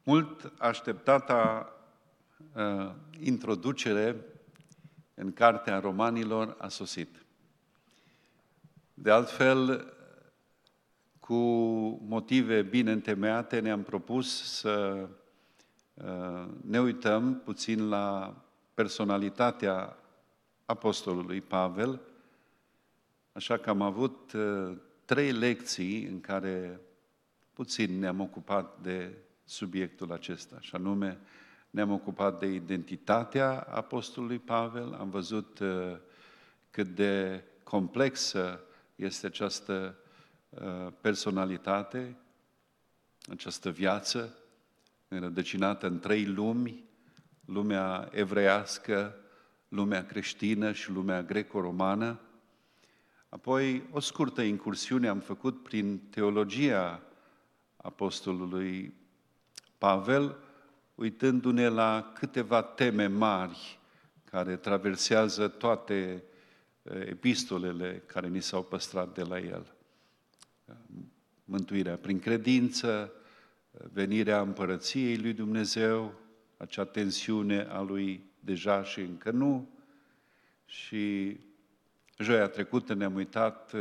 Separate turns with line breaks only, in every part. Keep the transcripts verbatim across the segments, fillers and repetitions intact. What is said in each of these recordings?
Mult așteptata uh, introducere în Cartea Romanilor a sosit. De altfel, cu motive bine întemeiate, ne-am propus să uh, ne uităm puțin la personalitatea apostolului Pavel, așa că am avut uh, trei lecții în care puțin ne-am ocupat de subiectul acesta, și anume ne-am ocupat de identitatea apostolului Pavel, am văzut uh, cât de complexă este această uh, personalitate, această viață înrădăcinată în trei lumi, lumea evreiască, lumea creștină și lumea greco-romană. Apoi, o scurtă incursiune am făcut prin teologia apostolului Pavel, uitându-ne la câteva teme mari care traversează toate epistolele care ni s-au păstrat de la el. Mântuirea prin credință, venirea împărăției lui Dumnezeu, acea tensiune a lui deja și încă nu. Și joia trecută ne-am uitat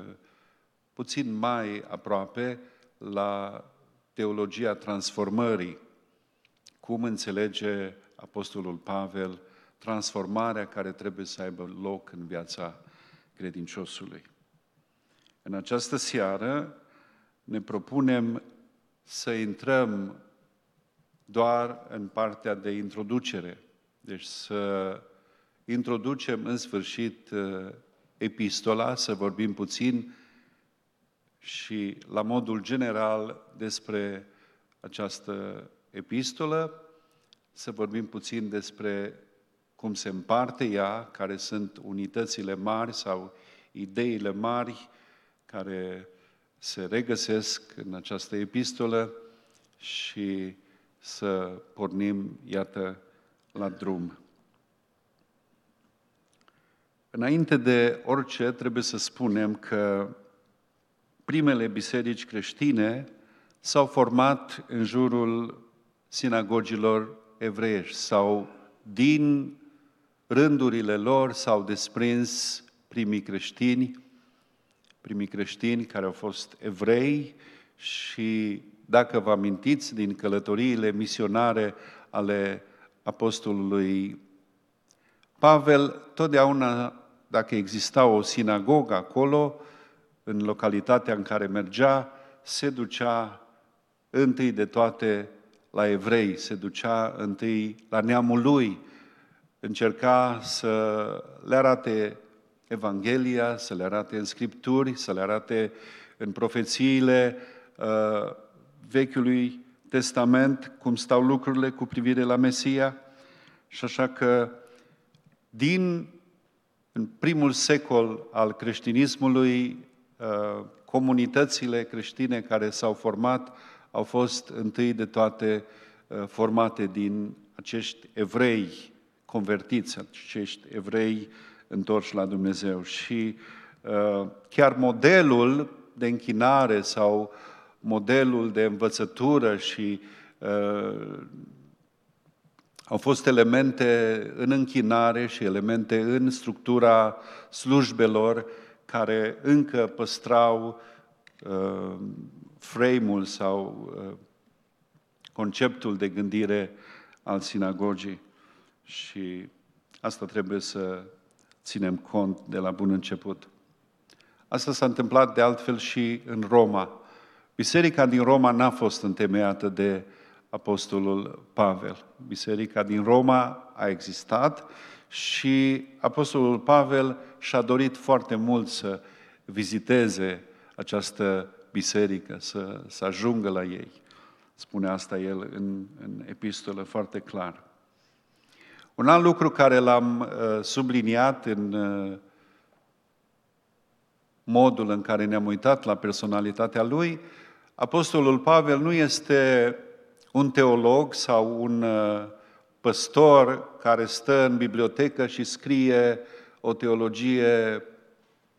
puțin mai aproape la teologia transformării, cum înțelege apostolul Pavel transformarea care trebuie să aibă loc în viața credinciosului. În această seară ne propunem să intrăm doar în partea de introducere, deci să introducem în sfârșit epistola, să vorbim puțin și la modul general despre această epistolă, să vorbim puțin despre cum se împarte ea, care sunt unitățile mari sau ideile mari care se regăsesc în această epistolă și să pornim, iată, la drum. Înainte de orice, trebuie să spunem că primele biserici creștine s-au format în jurul sinagogilor evreiești sau din rândurile lor s-au desprins primii creștini, primii creștini care au fost evrei și, dacă vă amintiți, din călătoriile misionare ale apostolului Pavel, totdeauna, dacă exista o sinagogă acolo, în localitatea în care mergea, se ducea întâi de toate la evrei, se ducea întâi la neamul lui, încerca să le arate Evanghelia, să le arate în Scripturi, să le arate în profețiile uh, Vechiului Testament, cum stau lucrurile cu privire la Mesia. Și așa că din în primul secol al creștinismului, uh, comunitățile creștine care s-au format au fost întâi de toate uh, formate din acești evrei convertiți, acești evrei întorși la Dumnezeu. Și uh, chiar modelul de închinare sau modelul de învățătură și uh, au fost elemente în închinare și elemente în structura slujbelor care încă păstrau uh, frame-ul sau uh, conceptul de gândire al sinagogii. Și asta trebuie să ținem cont de la bun început. Asta s-a întâmplat de altfel și în Roma. Biserica din Roma n-a fost întemeiată de apostolul Pavel. Biserica din Roma a existat și apostolul Pavel și-a dorit foarte mult să viziteze această biserică, să, să ajungă la ei. Spune asta el în, în epistolă foarte clar. Un alt lucru care l-am uh, subliniat în uh, modul în care ne-am uitat la personalitatea lui, apostolul Pavel nu este un teolog sau un uh, păstor care stă în bibliotecă și scrie o teologie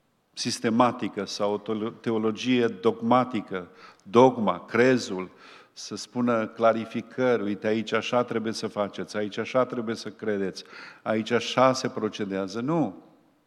sistematică sau o teologie dogmatică, dogma, crezul, să spună clarificări, uite, aici așa trebuie să faceți, aici așa trebuie să credeți, aici așa se procedează. Nu.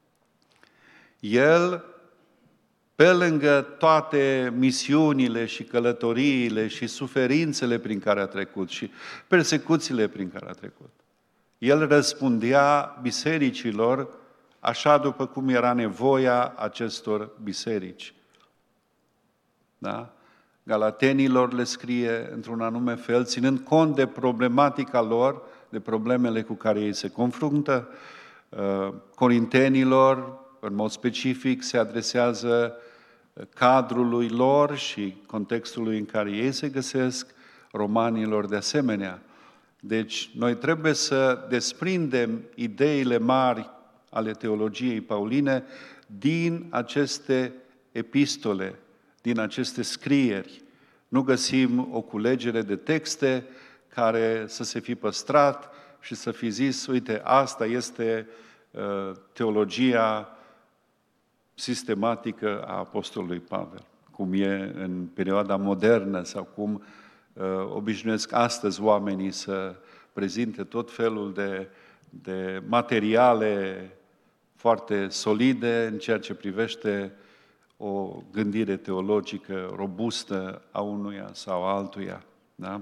El, pe lângă toate misiunile și călătoriile și suferințele prin care a trecut și persecuțiile prin care a trecut, el răspundea bisericilor așa după cum era nevoia acestor biserici. Da? Galatenilor le scrie într-un anume fel, ținând cont de problematica lor, de problemele cu care ei se confruntă. Corintenilor, în mod specific, se adresează cadrului lor și contextului în care ei se găsesc, romanilor de asemenea. Deci, noi trebuie să desprindem ideile mari ale teologiei pauline din aceste epistole, din aceste scrieri. Nu găsim o culegere de texte care să se fi păstrat și să fi zis, uite, asta este uh, teologia sistematică a apostolului Pavel, cum e în perioada modernă sau cum uh, obișnuiesc astăzi oamenii să prezinte tot felul de, de materiale foarte solide în ceea ce privește o gândire teologică robustă a unuia sau altuia. Da?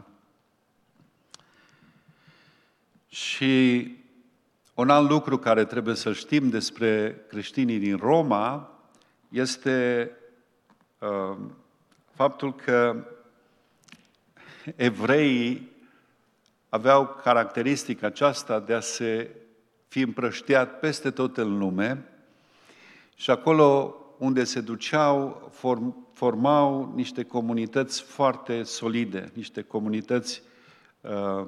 Și un alt lucru care trebuie să știm despre creștinii din Roma este uh, faptul că evreii aveau caracteristica aceasta de a se fi împrăștiat peste tot în lume și acolo unde se duceau, form, formau niște comunități foarte solide, niște comunități uh,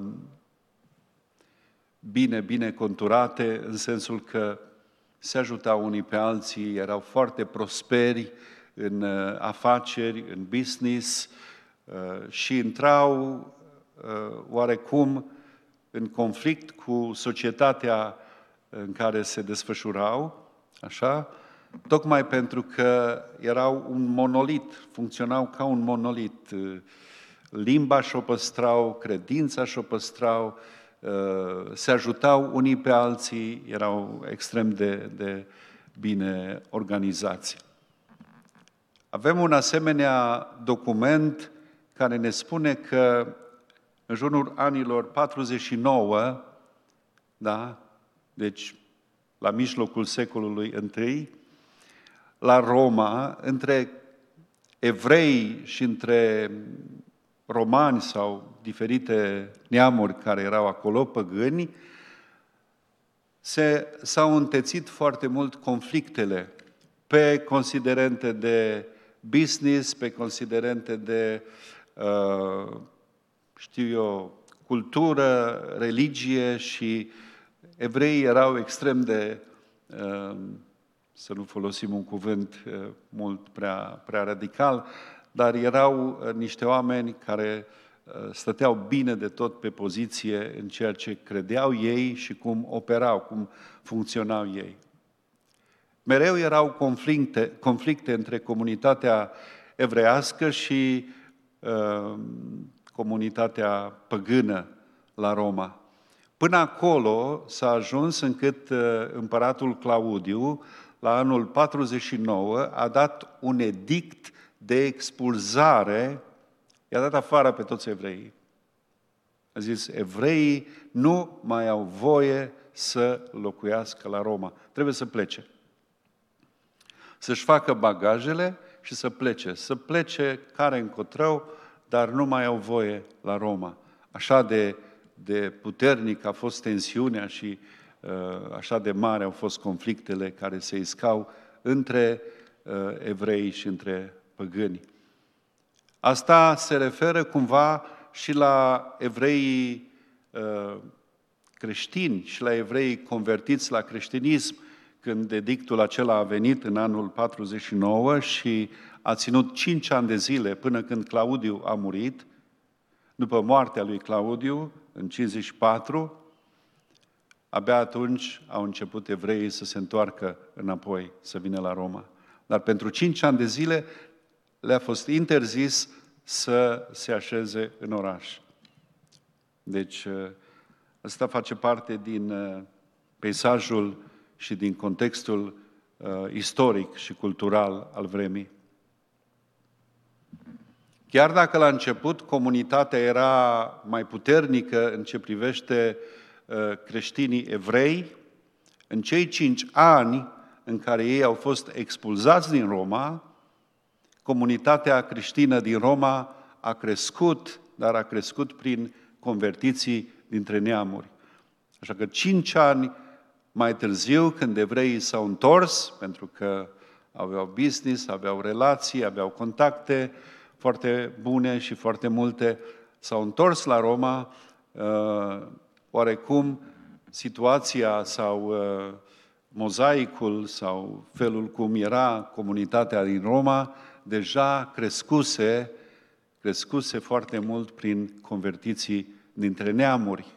bine, bine conturate, în sensul că se ajutau unii pe alții, erau foarte prosperi în uh, afaceri, în business uh, și intrau uh, oarecum în conflict cu societatea în care se desfășurau, așa, tocmai pentru că erau un monolit, funcționau ca un monolit. Limba și-o păstrau, credința și-o păstrau, se ajutau unii pe alții, erau extrem de, de bine organizați. Avem un asemenea document care ne spune că în jurul anilor patruzeci și nouă, da, deci la mijlocul secolului întâi, la Roma, între evrei și între romani sau diferite neamuri care erau acolo, păgâni, se, s-au întețit foarte mult conflictele pe considerente de business, pe considerente de, uh, știu eu, cultură, religie și evreii erau extrem de, uh, să nu folosim un cuvânt uh, mult prea, prea radical, dar erau uh, niște oameni care uh, stăteau bine de tot pe poziție în ceea ce credeau ei și cum operau, cum funcționau ei. Mereu erau conflicte, conflicte între comunitatea evreiască și uh, comunitatea păgână la Roma. Până acolo s-a ajuns încât uh, împăratul Claudiu, la anul patruzeci și nouă, a dat un edict de expulzare, i-a dat afară pe toți evreii. A zis, evreii nu mai au voie să locuiască la Roma. Trebuie să plece. Să-și facă bagajele și să plece. Să plece care încotrău, dar nu mai au voie la Roma. Așa de, de puternic a fost tensiunea și uh, așa de mari au fost conflictele care se iscau între uh, evrei și între păgâni. Asta se referă cumva și la evreii uh, creștini și la evreii convertiți la creștinism, când edictul acela a venit în anul patruzeci și nouă și a ținut cinci ani de zile până când Claudiu a murit. După moartea lui Claudiu, în cincizeci și patru, abia atunci au început evreii să se întoarcă înapoi, să vină la Roma. Dar pentru cinci ani de zile le-a fost interzis să se așeze în oraș. Deci, ăsta face parte din peisajul și din contextul istoric și cultural al vremii. Chiar dacă la început comunitatea era mai puternică în ce privește creștinii evrei, în cei cinci ani în care ei au fost expulzați din Roma, comunitatea creștină din Roma a crescut, dar a crescut prin convertiții dintre neamuri. Așa că cinci ani mai târziu, când evreii s-au întors, pentru că aveau business, aveau relații, aveau contacte foarte bune și foarte multe, s-au întors la Roma, oarecum situația sau mozaicul sau felul cum era comunitatea din Roma deja crescuse, crescuse foarte mult prin convertiții dintre neamuri.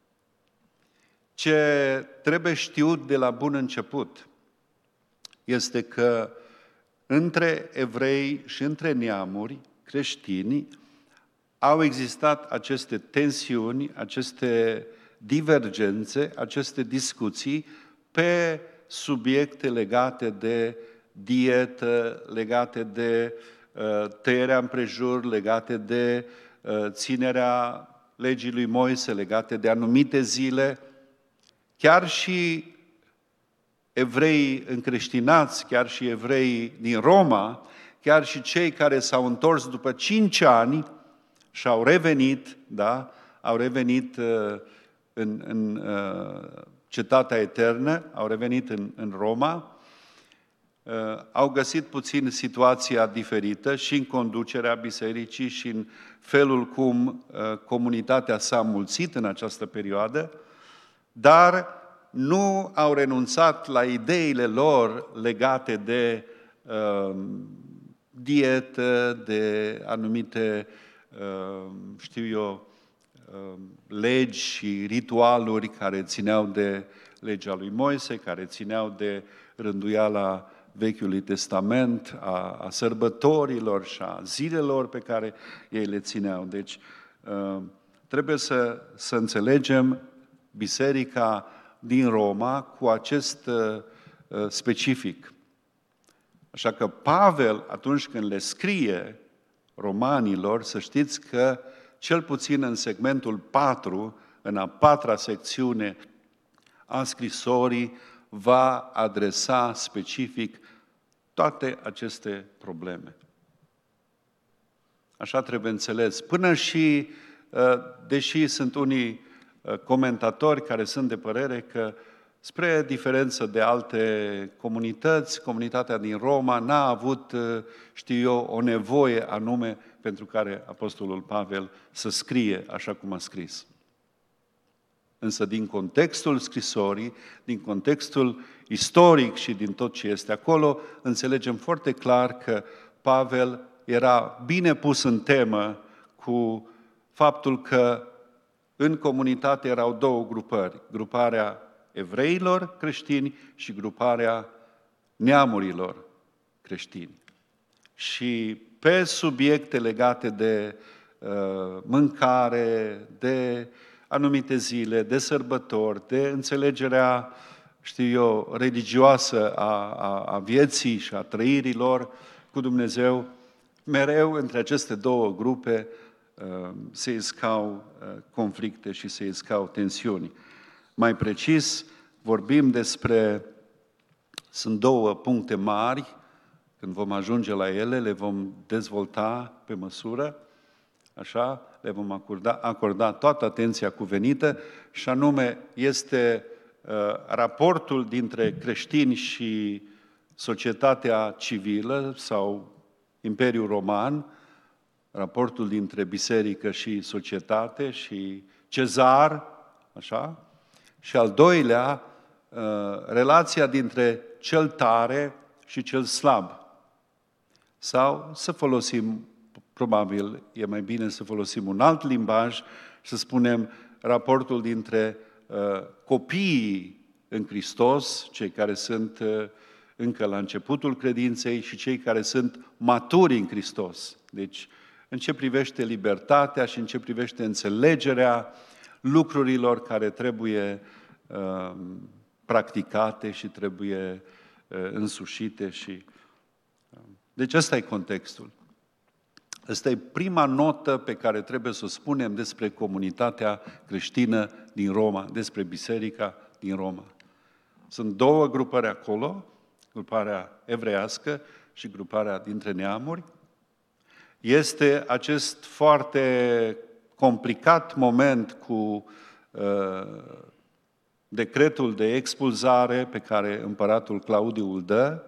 Ce trebuie știut de la bun început este că între evrei și între neamuri creștini au existat aceste tensiuni, aceste divergențe, aceste discuții pe subiecte legate de dietă, legate de uh, tăierea împrejur, legate de uh, ținerea legii lui Moise, legate de anumite zile. Chiar și evreii încreștinați, chiar și evreii din Roma, chiar și cei care s-au întors după cinci ani și au revenit, da, au revenit uh, în, în uh, cetatea eternă, au revenit în, în Roma, uh, au găsit puțin situația diferită și în conducerea bisericii și în felul cum uh, comunitatea s-a mulțit în această perioadă, dar nu au renunțat la ideile lor legate de uh, dietă, de anumite, uh, știu eu, uh, legi și ritualuri care țineau de legea lui Moise, care țineau de rânduiala Vechiului Testament, a, a sărbătorilor și a zilelor pe care ei le țineau. Deci, uh, trebuie să, să înțelegem biserica din Roma cu acest uh, specific. Așa că Pavel, atunci când le scrie romanilor, să știți că cel puțin în segmentul patru, în a patra secțiune a scrisorii, va adresa specific toate aceste probleme. Așa trebuie înțeles. Până și, deși sunt unii comentatori care sunt de părere că, spre diferență de alte comunități, comunitatea din Roma n-a avut, știu eu, o nevoie anume pentru care Apostolul Pavel să scrie așa cum a scris. Însă din contextul scrisorii, din contextul istoric și din tot ce este acolo, înțelegem foarte clar că Pavel era bine pus în temă cu faptul că în comunitate erau două grupări, gruparea evreilor creștini și gruparea neamurilor creștini. Și pe subiecte legate de uh, mâncare, de anumite zile, de sărbători, de înțelegerea, știu eu, religioasă a, a, a vieții și a trăirilor cu Dumnezeu, mereu între aceste două grupe uh, se iscau uh, conflicte și se iscau tensiuni. Mai precis, vorbim despre, sunt două puncte mari, când vom ajunge la ele, le vom dezvolta pe măsură, așa, le vom acorda, acorda toată atenția cuvenită, și anume este uh, raportul dintre creștini și societatea civilă sau Imperiul Roman, raportul dintre biserică și societate și cezar, așa, și al doilea, relația dintre cel tare și cel slab. Sau să folosim, probabil e mai bine să folosim un alt limbaj și să spunem raportul dintre copiii în Hristos, cei care sunt încă la începutul credinței, și cei care sunt maturi în Hristos. Deci în ce privește libertatea și în ce privește înțelegerea lucrurilor care trebuie uh, practicate și trebuie uh, însușite. Și, uh, deci ăsta e contextul. Ăsta e prima notă pe care trebuie să o spunem despre comunitatea creștină din Roma, despre biserica din Roma. Sunt două grupări acolo, gruparea evreiască și gruparea dintre neamuri. Este acest foarte complicat moment cu uh, decretul de expulzare pe care împăratul Claudiu îl dă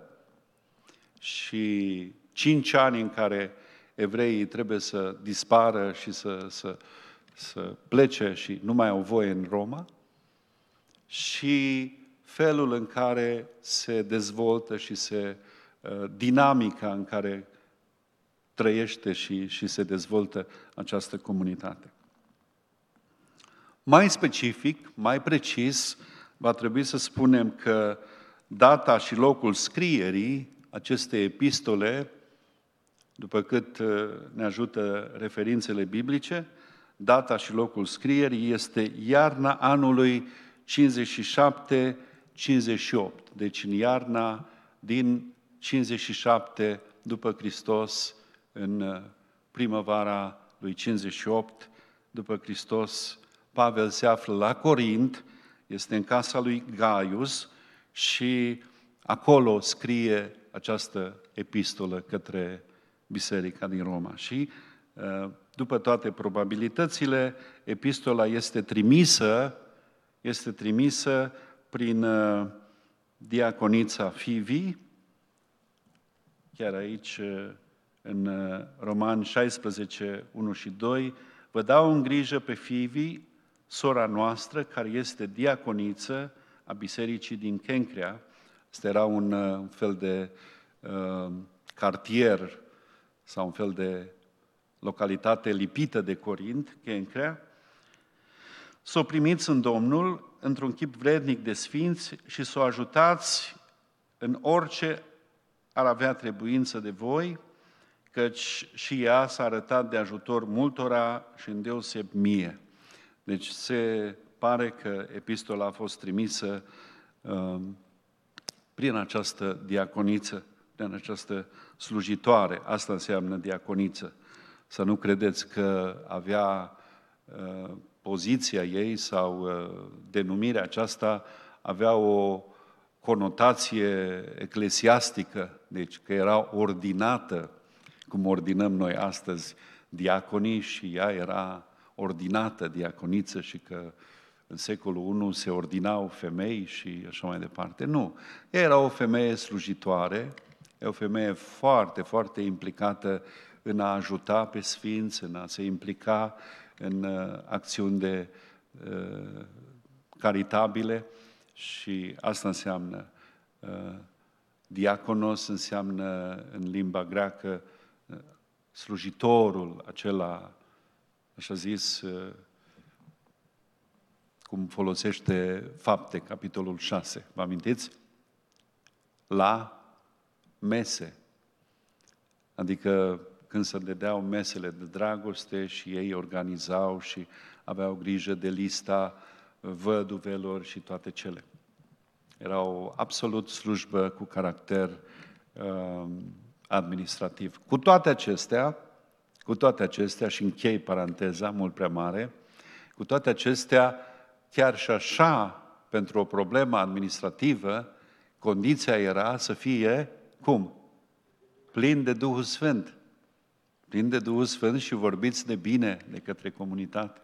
și cinci ani în care evreii trebuie să dispară și să, să, să plece și nu mai au voie în Roma, și felul în care se dezvoltă și se uh, dinamica în care trăiește și, și se dezvoltă această comunitate. Mai specific, mai precis, va trebui să spunem că data și locul scrierii acestei epistole, după cât ne ajută referințele biblice, data și locul scrierii este iarna anului cincizeci și șapte cincizeci și opt. Deci în iarna din cincizeci și șapte după Hristos, în primăvara lui cincizeci și opt după Hristos, Pavel se află la Corint, este în casa lui Gaius și acolo scrie această epistolă către biserica din Roma. Și după toate probabilitățile, epistola este trimisă, este trimisă prin diaconița Fivi, chiar aici în Romani șaisprezece, unu și doi, vă dau în grijă pe Fivi, sora noastră, care este diaconiță a bisericii din Kencrea. Asta era un, un fel de uh, cartier sau un fel de localitate lipită de Corint, Kencrea. Să o primiți în Domnul într-un chip vrednic de sfinți și să o ajutați în orice ar avea trebuință de voi, căci și ea s-a arătat de ajutor multora și îndeoseb mie. Deci se pare că epistola a fost trimisă uh, prin această diaconiță, prin această slujitoare. Asta înseamnă diaconiță. Să nu credeți că avea uh, poziția ei sau uh, denumirea aceasta avea o conotație eclesiastică, deci că era ordinată, cum ordinăm noi astăzi diaconii, și ea era ordinată diaconiță și că în secolul I se ordinau femei și așa mai departe. Nu. Ea era o femeie slujitoare, e o femeie foarte, foarte implicată în a ajuta pe sfinți, în a se implica în uh, acțiuni de uh, caritabile, și asta înseamnă uh, diaconos, înseamnă în limba greacă uh, slujitorul acela, așa zis, uh, cum folosește Fapte, capitolul șase. Vă amintiți? La mese. Adică când se dădeau mesele de dragoste și ei organizau și aveau grijă de lista văduvelor și toate cele. Era o absolut slujbă cu caracter uh, administrativ. Cu toate acestea, cu toate acestea, și închei paranteza mult prea mare, cu toate acestea, chiar și așa, pentru o problemă administrativă, condiția era să fie, cum? Plin de Duhul Sfânt. Plin de Duhul Sfânt și vorbiți de bine de către comunitate.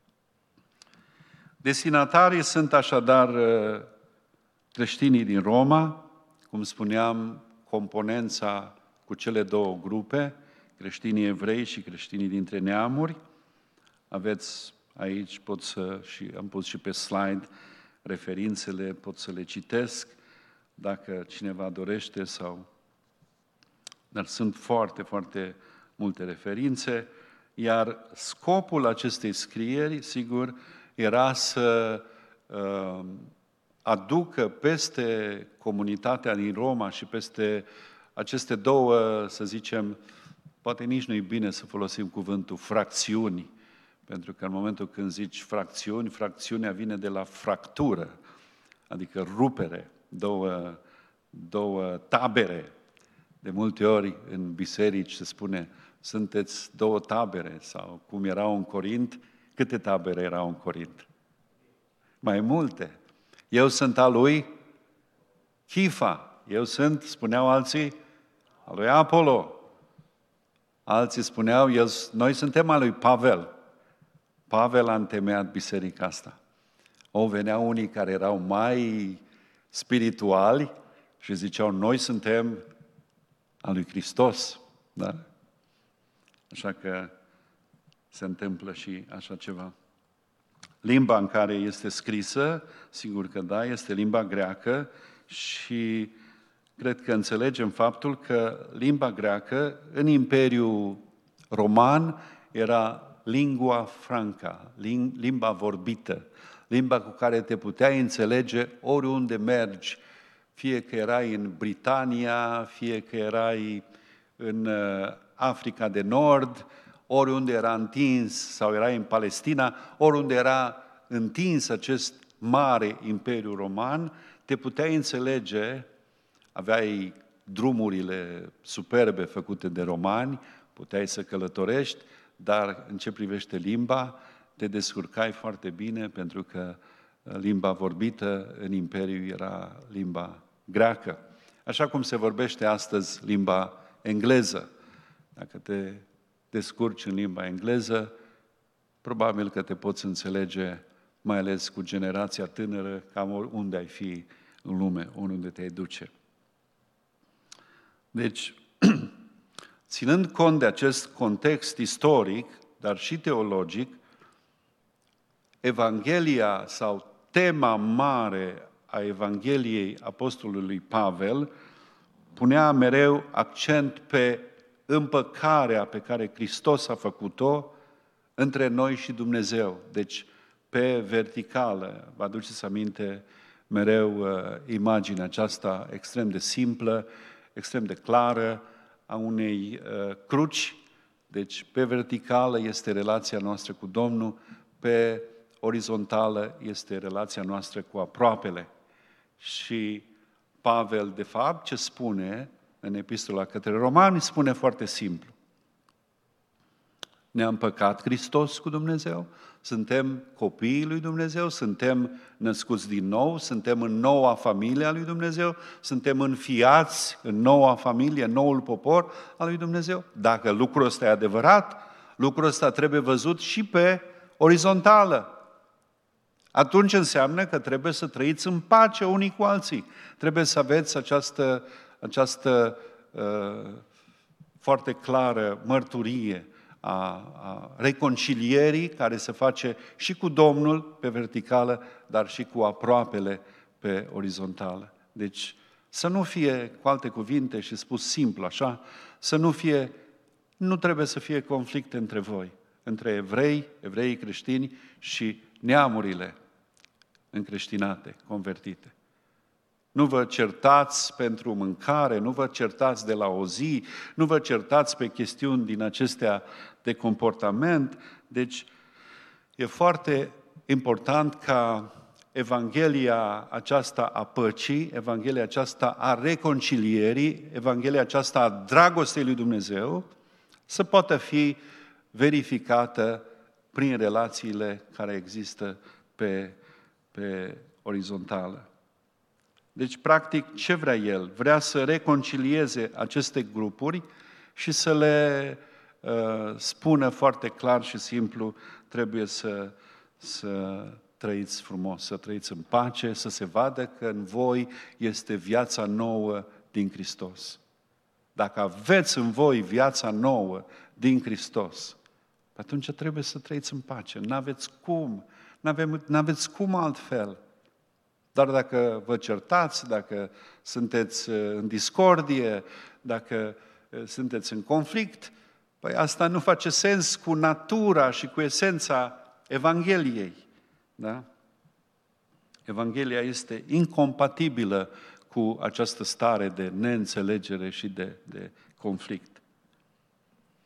Destinatarii sunt așadar creștinii din Roma, cum spuneam, componența cu cele două grupe, creștinii evrei și creștinii dintre neamuri. Aveți aici, pot să, și am pus și pe slide referințele, pot să le citesc, dacă cineva dorește, sau... Dar sunt foarte, foarte multe referințe, iar scopul acestei scrieri, sigur, era să uh, aducă peste comunitatea din Roma și peste aceste două, să zicem, Poate nici nu e bine să folosim cuvântul fracțiuni, pentru că în momentul când zici fracțiuni, fracțiunea vine de la fractură, adică rupere, două, două tabere. De multe ori în biserici se spune, sunteți două tabere, sau cum erau în Corint, câte tabere erau în Corint? Mai multe. Eu sunt al lui Chifa, eu sunt, spuneau alții, al lui Apollo. Alții spuneau, el, noi suntem al lui Pavel. Pavel a întemeiat biserica asta. O, veneau unii care erau mai spirituali și ziceau, noi suntem al lui Hristos. Da? Așa că se întâmplă și așa ceva. Limba în care este scrisă, sigur că da, este limba greacă și cred că înțelegem faptul că limba greacă în Imperiul Roman era lingua franca, limba vorbită, limba cu care te puteai înțelege oriunde mergi, fie că erai în Britania, fie că erai în Africa de Nord, oriunde era întins, sau erai în Palestina, oriunde era întins acest mare Imperiu Roman, te puteai înțelege, aveai drumurile superbe făcute de romani, puteai să călătorești, dar în ce privește limba, te descurcai foarte bine, pentru că limba vorbită în Imperiu era limba greacă. Așa cum se vorbește astăzi limba engleză. Dacă te descurci în limba engleză, probabil că te poți înțelege, mai ales cu generația tânără, cam unde ai fi în lume, unde te-ai duce. Deci, ținând cont de acest context istoric, dar și teologic, Evanghelia sau tema mare a Evangheliei Apostolului Pavel punea mereu accent pe împăcarea pe care Hristos a făcut-o între noi și Dumnezeu. Deci, pe verticală, vă aduceți aminte mereu uh, imaginea aceasta extrem de simplă, extrem de clară, a unei uh, cruci. Deci, pe verticală este relația noastră cu Domnul, pe orizontală este relația noastră cu aproapele. Și Pavel, de fapt, ce spune în epistola către Romani, spune foarte simplu. Ne-a împăcat Hristos cu Dumnezeu, suntem copiii lui Dumnezeu, suntem născuți din nou, suntem în noua familie a lui Dumnezeu, suntem înfiați în noua familie, în noul popor al lui Dumnezeu. Dacă lucrul ăsta e adevărat, lucrul ăsta trebuie văzut și pe orizontală. Atunci înseamnă că trebuie să trăiți în pace unii cu alții. Trebuie să aveți această, această uh, foarte clară mărturie a, a reconcilierii care se face și cu Domnul pe verticală, dar și cu aproapele pe orizontală. Deci să nu fie, cu alte cuvinte și spus simplu așa, să nu fie, nu trebuie să fie conflicte între voi, între evrei, evreii creștini și neamurile încreștinate, convertite. Nu vă certați pentru mâncare, nu vă certați de la o zi, nu vă certați pe chestiuni din acestea de comportament. Deci, e foarte important ca Evanghelia aceasta a păcii, Evanghelia aceasta a reconcilierii, Evanghelia aceasta a dragostei lui Dumnezeu să poată fi verificată prin relațiile care există pe, pe orizontală. Deci, practic, ce vrea el? Vrea să reconcilieze aceste grupuri și să le uh, spună foarte clar și simplu, trebuie să, să trăiți frumos, să trăiți în pace, să se vadă că în voi este viața nouă din Hristos. Dacă aveți în voi viața nouă din Hristos, atunci trebuie să trăiți în pace. N-aveți cum, n-aveți cum altfel. Dar dacă vă certați, dacă sunteți în discordie, dacă sunteți în conflict, păi asta nu face sens cu natura și cu esența Evangheliei. Da? Evanghelia este incompatibilă cu această stare de neînțelegere și de, de conflict.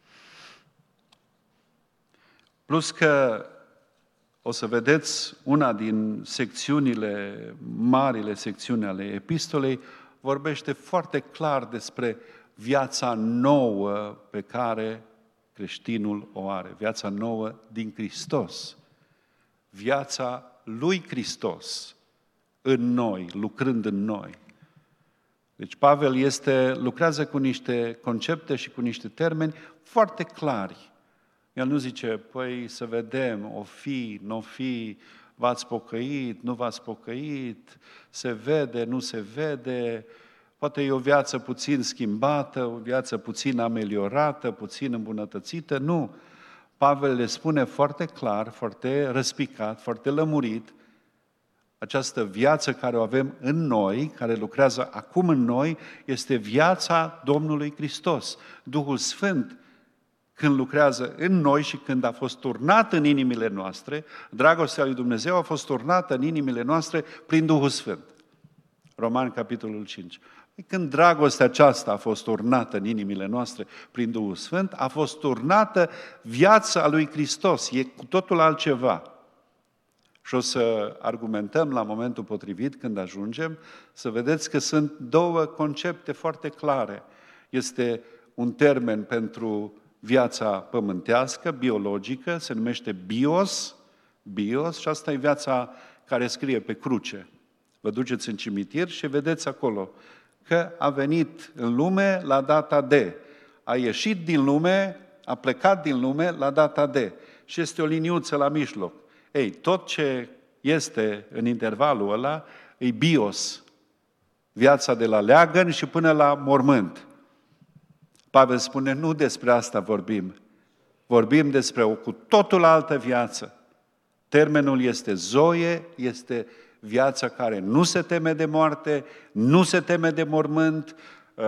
Plus că o să vedeți una din secțiunile, marile secțiuni ale epistolei, vorbește foarte clar despre viața nouă pe care creștinul o are, viața nouă din Hristos, viața lui Hristos în noi, lucrând în noi. Deci Pavel este, lucrează cu niște concepte și cu niște termeni foarte clari. El nu zice, păi să vedem, o fi, nu o fi, v-ați pocăit, nu v-ați pocăit, se vede, nu se vede, poate e o viață puțin schimbată, o viață puțin ameliorată, puțin îmbunătățită. Nu. Pavel le spune foarte clar, foarte răspicat, foarte lămurit, această viață care o avem în noi, care lucrează acum în noi, este viața Domnului Hristos. Duhul Sfânt, când lucrează în noi și când a fost turnat în inimile noastre, dragostea lui Dumnezeu a fost turnată în inimile noastre prin Duhul Sfânt. Romani, capitolul cinci. Când dragostea aceasta a fost turnată în inimile noastre prin Duhul Sfânt, a fost turnată viața lui Hristos. E cu totul altceva. Și o să argumentăm la momentul potrivit, când ajungem, să vedeți că sunt două concepte foarte clare. Este un termen pentru viața pământească, biologică, se numește bios, bios, și asta e viața care scrie pe cruce. Vă duceți în cimitir și vedeți acolo că a venit în lume la data de, a ieșit din lume, a plecat din lume la data de, și este o liniuță la mijloc. Ei, tot ce este în intervalul ăla e bios, viața de la leagăn și până la mormânt. Pavel spune, nu despre asta vorbim. Vorbim despre o cu totul altă viață. Termenul este zoe, este viața care nu se teme de moarte, nu se teme de mormânt,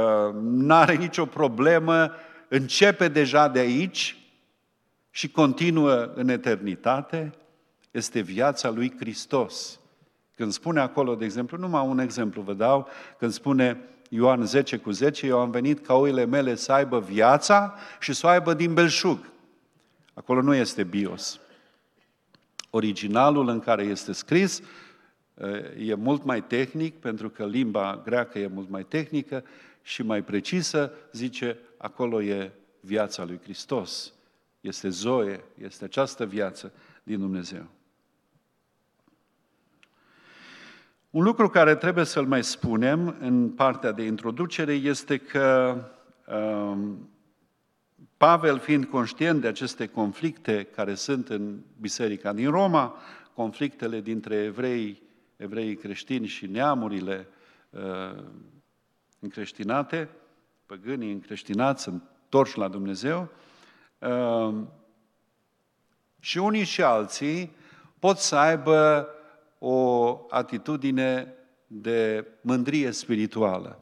nu are nicio problemă, începe deja de aici și continuă în eternitate. Este viața lui Hristos. Când spune acolo, de exemplu, numai un exemplu vă dau, când spune Ioan zece cu zece, eu am venit ca oile mele să aibă viața și să o aibă din belșug. Acolo nu este bios. Originalul în care este scris e mult mai tehnic, pentru că limba greacă e mult mai tehnică și mai precisă, zice, acolo e viața lui Hristos. Este zoe, este această viață din Dumnezeu. Un lucru care trebuie să-l mai spunem în partea de introducere este că um, Pavel, fiind conștient de aceste conflicte care sunt în Biserica din Roma, conflictele dintre evrei, evrei creștini și neamurile uh, încreștinate, păgânii încreștinați, întorși la Dumnezeu, uh, și unii și alții pot să aibă o atitudine de mândrie spirituală,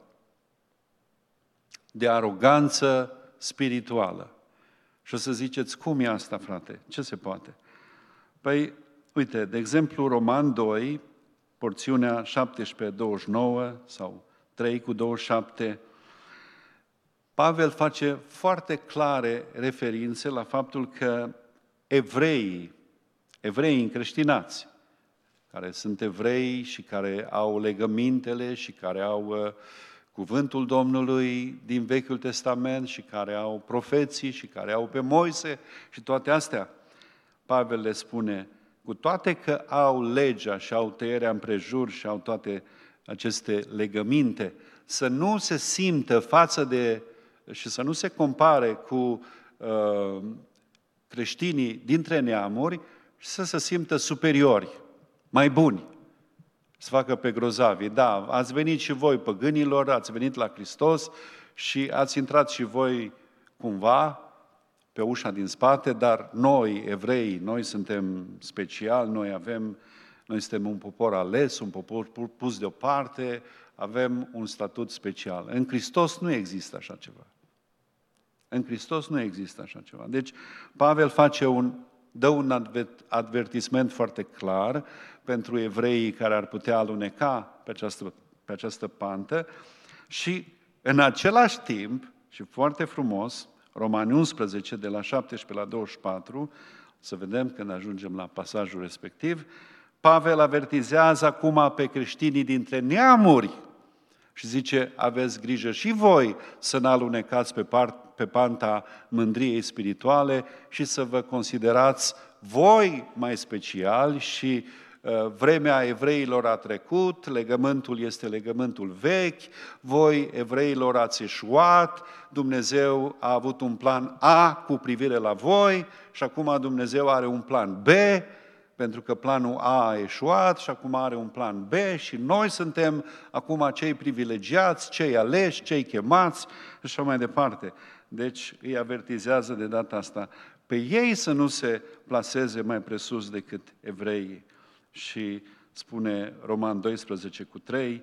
de aroganță spirituală. Și o să ziceți, cum e asta, frate? Ce se poate? Păi, uite, de exemplu, Roman doi, porțiunea șaptesprezece douăzeci și nouă sau trei cu douăzeci și șapte, Pavel face foarte clare referințe la faptul că evreii, evreii încreștinați, care sunt evrei și care au legămintele și care au uh, cuvântul Domnului din Vechiul Testament și care au profeții și care au pe Moise și toate astea, Pavel le spune, cu toate că au legea și au tăierea împrejur și au toate aceste legăminte, să nu se simtă față de și să nu se compare cu uh, creștinii dintre neamuri și să se simtă superiori, mai buni, să facă pe grozavi. Da, ați venit și voi, păgânilor, ați venit la Hristos și ați intrat și voi cumva pe ușa din spate, dar noi, evrei, noi suntem speciali, noi avem, noi suntem un popor ales, un popor pus deoparte, avem un statut special. În Hristos nu există așa ceva. În Hristos nu există așa ceva. Deci, Pavel face un, dă un advertisment foarte clar pentru evreii care ar putea aluneca pe această, pe această pantă și, în același timp, și foarte frumos, Romani unsprezece, de la șaptesprezece la douăzeci și patru, Să vedem când ajungem la pasajul respectiv. Pavel avertizează acum pe creștinii dintre neamuri și zice, aveți grijă și voi să n-alunecați pe, part, pe panta mândriei spirituale și să vă considerați voi mai speciali și uh, vremea evreilor a trecut, legământul este legământul vechi, voi evreilor ați eșuat, Dumnezeu a avut un plan A cu privire la voi și acum Dumnezeu are un plan B, pentru că planul A a eșuat și acum are un plan B și noi suntem acum cei privilegiați, cei aleși, cei chemați și așa mai departe. Deci îi avertizează de data asta pe ei să nu se plaseze mai presus decât evreii. Și spune Roman doisprezece cu trei,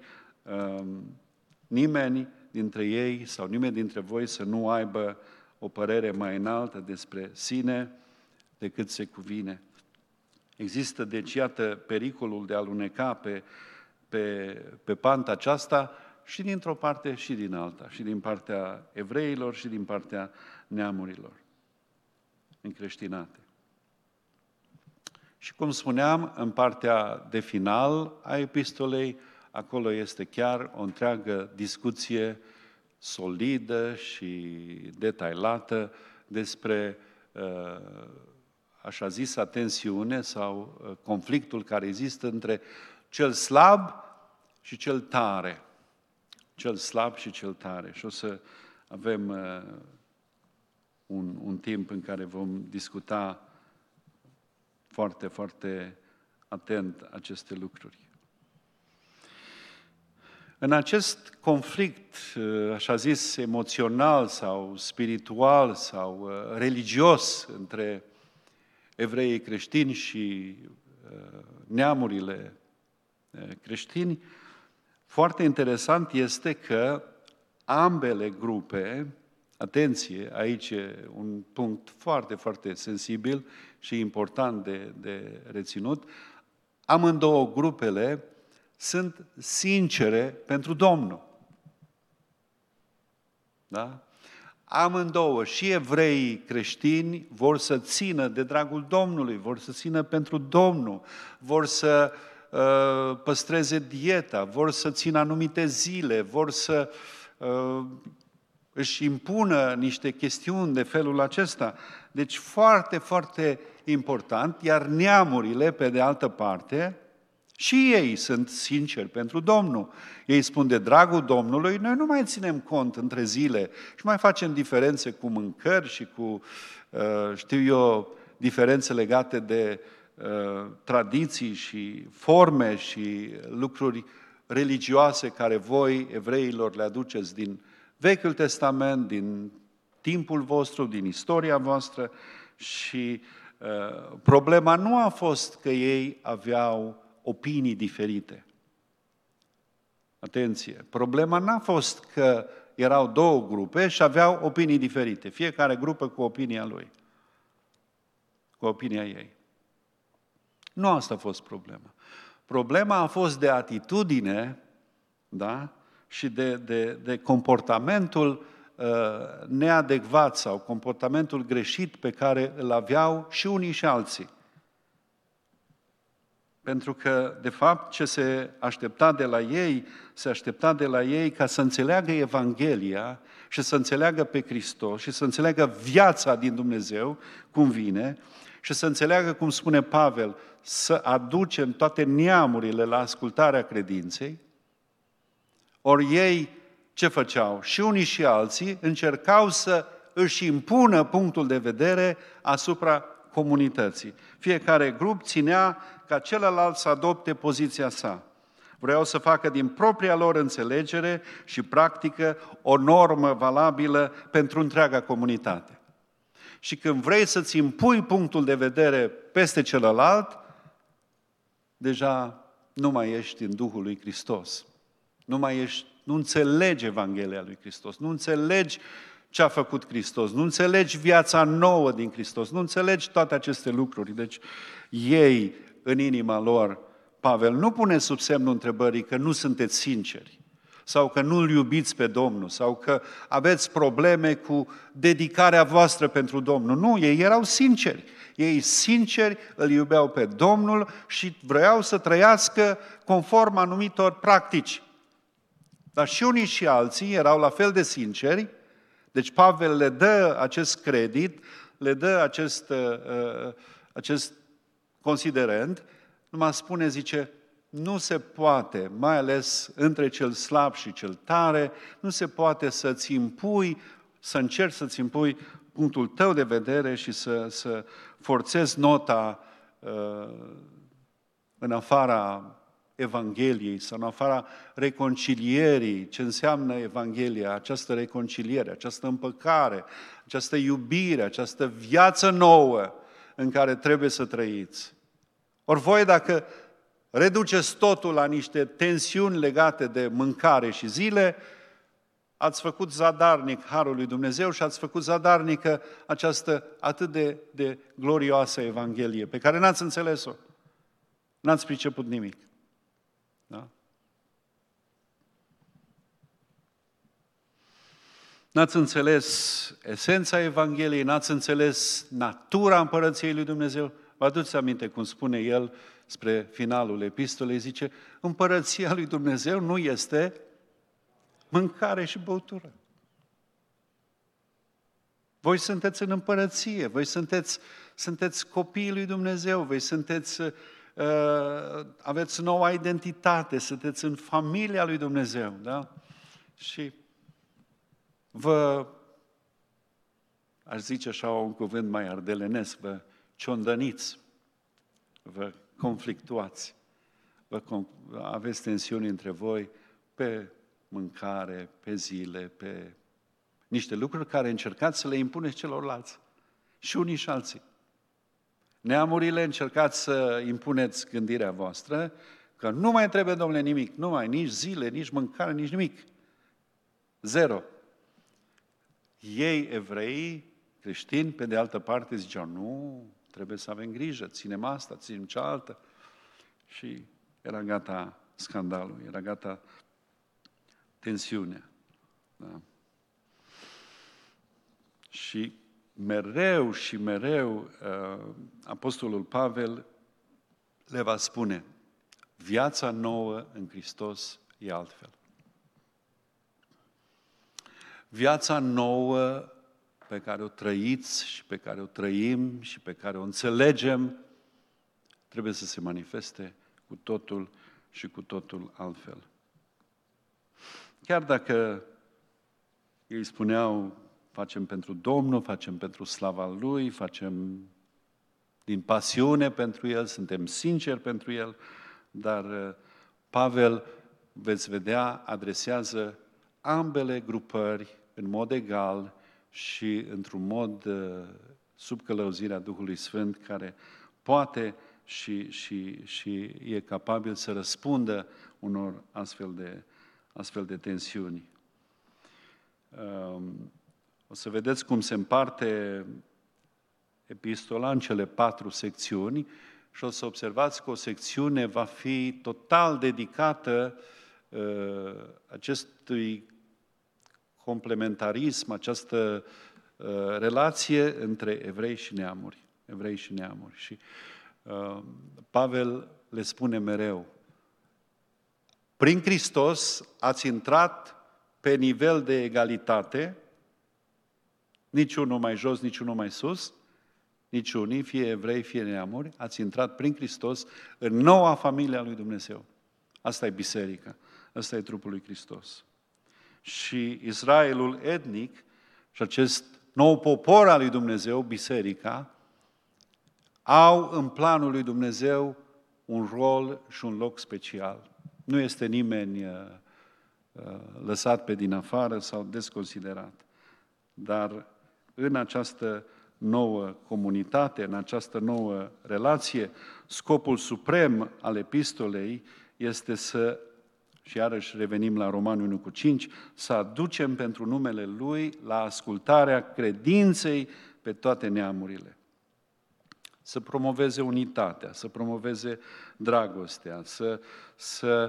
nimeni dintre ei sau nimeni dintre voi să nu aibă o părere mai înaltă despre sine decât se cuvine. Există, deci, iată, pericolul de a aluneca pe, pe, pe panta aceasta și dintr-o parte și din alta, și din partea evreilor și din partea neamurilor încreștinate. Și cum spuneam, în partea de final a epistolei, acolo este chiar o întreagă discuție solidă și detailată despre uh, așa zisă tensiune sau conflictul care există între cel slab și cel tare. Cel slab și cel tare. Și o să avem uh, un, un timp în care vom discuta foarte, foarte atent aceste lucruri. În acest conflict, așa zis, emoțional sau spiritual sau religios între evreii creștini și neamurile creștini, foarte interesant este că ambele grupe, atenție, aici e un punct foarte, foarte sensibil și important de, de reținut, amândouă grupele sunt sincere pentru Domnul. Da? Amândouă, și evreii creștini vor să țină de dragul Domnului, vor să țină pentru Domnul, vor să uh, păstreze dieta, vor să țină anumite zile, vor să uh, își impună niște chestiuni de felul acesta. Deci foarte, foarte important, iar neamurile, pe de altă parte, și ei sunt sinceri pentru Domnul. Ei spun, de dragul Domnului, noi nu mai ținem cont între zile și mai facem diferențe cu mâncări și cu, știu eu, diferențe legate de tradiții și forme și lucruri religioase care voi, evreilor, le aduceți din Vechiul Testament, din timpul vostru, din istoria voastră. Și uh, problema nu a fost că ei aveau opinii diferite. Atenție! Problema n-a fost că erau două grupe și aveau opinii diferite. Fiecare grupă cu opinia lui. Cu opinia ei. Nu asta a fost problema. Problema a fost de atitudine, da? Și de, de, de comportamentul uh, neadecvat sau comportamentul greșit pe care îl aveau și unii și alții. Pentru că, de fapt, ce se aștepta de la ei, se aștepta de la ei ca să înțeleagă Evanghelia și să înțeleagă pe Hristos și să înțeleagă viața din Dumnezeu, cum vine, și să înțeleagă, cum spune Pavel, să aducem toate neamurile la ascultarea credinței. Ori ei ce făceau? Și unii și alții încercau să își impună punctul de vedere asupra comunității. Fiecare grup ținea ca celălalt să adopte poziția sa. Vreau să facă din propria lor înțelegere și practică o normă valabilă pentru întreaga comunitate. Și când vrei să-ți impui punctul de vedere peste celălalt, deja nu mai ești în Duhul lui Hristos. Nu mai ești, nu înțelegi Evanghelia lui Hristos, nu înțelegi ce a făcut Hristos, nu înțelegi viața nouă din Hristos, nu înțelegi toate aceste lucruri. Deci ei, în inima lor, Pavel nu pune sub semnul întrebării că nu sunteți sinceri. sau că nu-L iubiți pe Domnul, sau că aveți probleme cu dedicarea voastră pentru Domnul. Nu, ei erau sinceri. Ei sinceri îl iubeau pe Domnul și vreau să trăiască conform anumitor practici. Dar și unii și alții erau la fel de sinceri, deci Pavel le dă acest credit, le dă acest, uh, acest considerent, numai spune, zice, nu se poate, mai ales între cel slab și cel tare, nu se poate să-ți impui, să încerci să-ți impui punctul tău de vedere și să, să forțezi nota uh, în afara Evangheliei sau în afara reconcilierii. Ce înseamnă Evanghelia? Această reconciliere, această împăcare, această iubire, această viață nouă în care trebuie să trăiți. Ori voi, dacă reduceți totul la niște tensiuni legate de mâncare și zile, ați făcut zadarnic harul lui Dumnezeu și ați făcut zadarnică această atât de, de glorioasă Evanghelie, pe care n-ați înțeles-o. N-ați priceput nimic. Da? N-ați înțeles esența Evangheliei, n-ați înțeles natura Împărăției lui Dumnezeu. Vă aduceți aminte cum spune el spre finalul epistolei, zice, Împărăția lui Dumnezeu nu este mâncare și băutură. Voi sunteți în împărăție, voi sunteți, sunteți copiii lui Dumnezeu, voi sunteți, uh, aveți noua identitate, sunteți în familia lui Dumnezeu, da? Și vă, aș zice așa un cuvânt mai ardelenesc, vă ciondăniți, vă conflictuați, vă, aveți tensiuni între voi pe mâncare, pe zile, pe niște lucruri care încercați să le impuneți celorlalți. Și unii și alții. Neamurile încercați să impuneți gândirea voastră că nu mai trebuie, domnule, nimic, nu mai, nici zile, nici mâncare, nici nimic. Zero. Ei, evreii, creștini, pe de altă parte, ziceau, nu, trebuie să avem grijă, ținem asta, ținem cealaltă. Și era gata scandalul, era gata tensiunea. Da? Și mereu și mereu Apostolul Pavel le va spune, viața nouă în Hristos e altfel. Viața nouă pe care o trăiți și pe care o trăim și pe care o înțelegem trebuie să se manifeste cu totul și cu totul altfel. Chiar dacă ei spuneau, facem pentru Domnul, facem pentru slava Lui, facem din pasiune pentru El, suntem sinceri pentru El, dar Pavel, veți vedea, adresează ambele grupări în mod egal și într-un mod sub călăuzirea Duhului Sfânt, care poate și, și, și e capabil să răspundă unor astfel de, astfel de tensiuni. O să vedeți cum se împarte epistola în cele patru secțiuni și o să observați că o secțiune va fi total dedicată uh, acestui complementarism, această uh, relație între evrei și neamuri. Evrei și neamuri. Și uh, Pavel le spune mereu, prin Hristos ați intrat pe nivel de egalitate, nici unul mai jos, nici unul mai sus, nici unii, fie evrei, fie neamuri, ați intrat prin Hristos în noua familie a lui Dumnezeu. Asta e biserica, asta e trupul lui Hristos. Și Israelul etnic și acest nou popor al lui Dumnezeu, biserica, au în planul lui Dumnezeu un rol și un loc special. Nu este nimeni uh, uh, lăsat pe din afară sau desconsiderat. Dar în această nouă comunitate, în această nouă relație, scopul suprem al epistolei este să, și iarăși revenim la Romani unu cu cinci, să aducem pentru numele Lui la ascultarea credinței pe toate neamurile. Să promoveze unitatea, să promoveze dragostea, să, să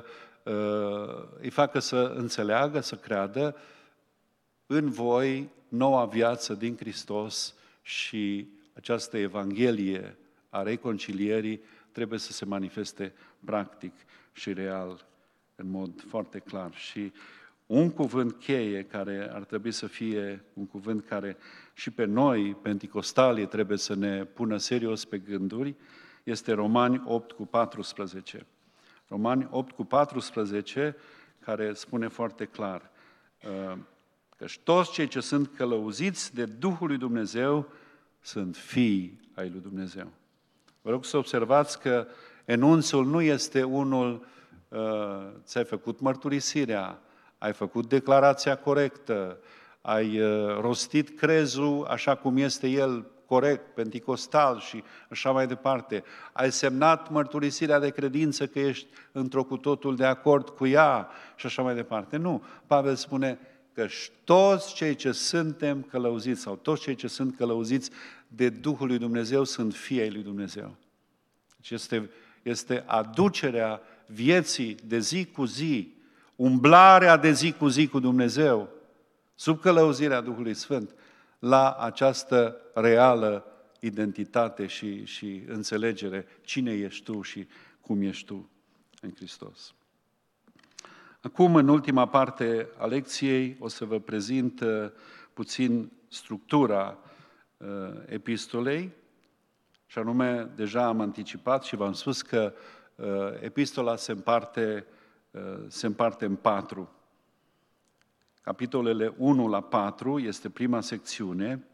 îi facă să înțeleagă, să creadă în voi noua viață din Hristos și această Evanghelie a reconcilierii trebuie să se manifeste practic și real, în mod foarte clar. Și un cuvânt cheie care ar trebui să fie un cuvânt care și pe noi, penticostalii, trebuie să ne pună serios pe gânduri, este Romani opt cu paisprezece. Romani opt cu paisprezece, care spune foarte clar că toți cei ce sunt călăuziți de Duhul lui Dumnezeu sunt fii ai lui Dumnezeu. Vă rog să observați că enunțul nu este unul, uh, ți-ai făcut mărturisirea, ai făcut declarația corectă, ai uh, rostit crezul așa cum este el, corect, penticostal și așa mai departe. Ai semnat mărturisirea de credință că ești într-o cu totul de acord cu ea și așa mai departe. Nu, Pavel spune că toți cei ce suntem călăuziți sau toți cei ce sunt călăuziți de Duhul lui Dumnezeu sunt fii ai lui Dumnezeu. Deci este, este aducerea vieții de zi cu zi, umblarea de zi cu zi cu Dumnezeu, sub călăuzirea Duhului Sfânt, la această reală identitate și, și înțelegere, cine ești tu și cum ești tu în Hristos. Acum, în ultima parte a lecției, o să vă prezint uh, puțin structura uh, epistolei, și anume, deja am anticipat și v-am spus că uh, epistola se împarte, uh, se împarte în patru. Capitolele unu la patru este prima secțiune,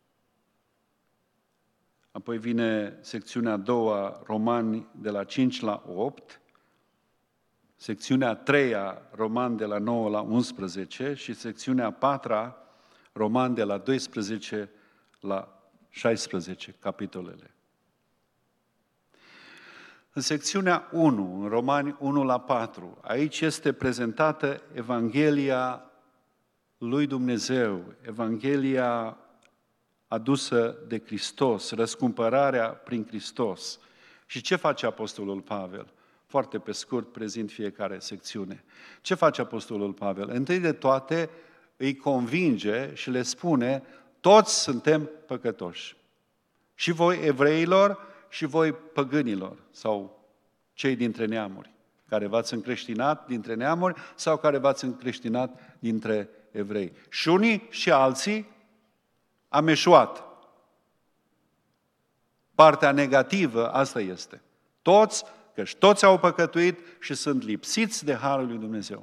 apoi vine secțiunea a doua, Romani, de la cinci la opt, secțiunea a treia, Romani, de la nouă la unsprezece și secțiunea a patra, Romani, de la doisprezece la șaisprezece, capitolele. În secțiunea unu, în Romani unu la patru, aici este prezentată Evanghelia lui Dumnezeu, Evanghelia adusă de Hristos, răscumpărarea prin Hristos. Și ce face Apostolul Pavel? Foarte pe scurt prezint fiecare secțiune. Ce face Apostolul Pavel? Întâi de toate îi convinge și le spune: toți suntem păcătoși. Și voi evreilor și voi păgânilor sau cei dintre neamuri, care v-ați încreștinat dintre neamuri sau care v-ați încreștinat dintre evrei. Și unii și alții am eșuat. Partea negativă asta este. Toți, căci toți au păcătuit și sunt lipsiți de harul lui Dumnezeu.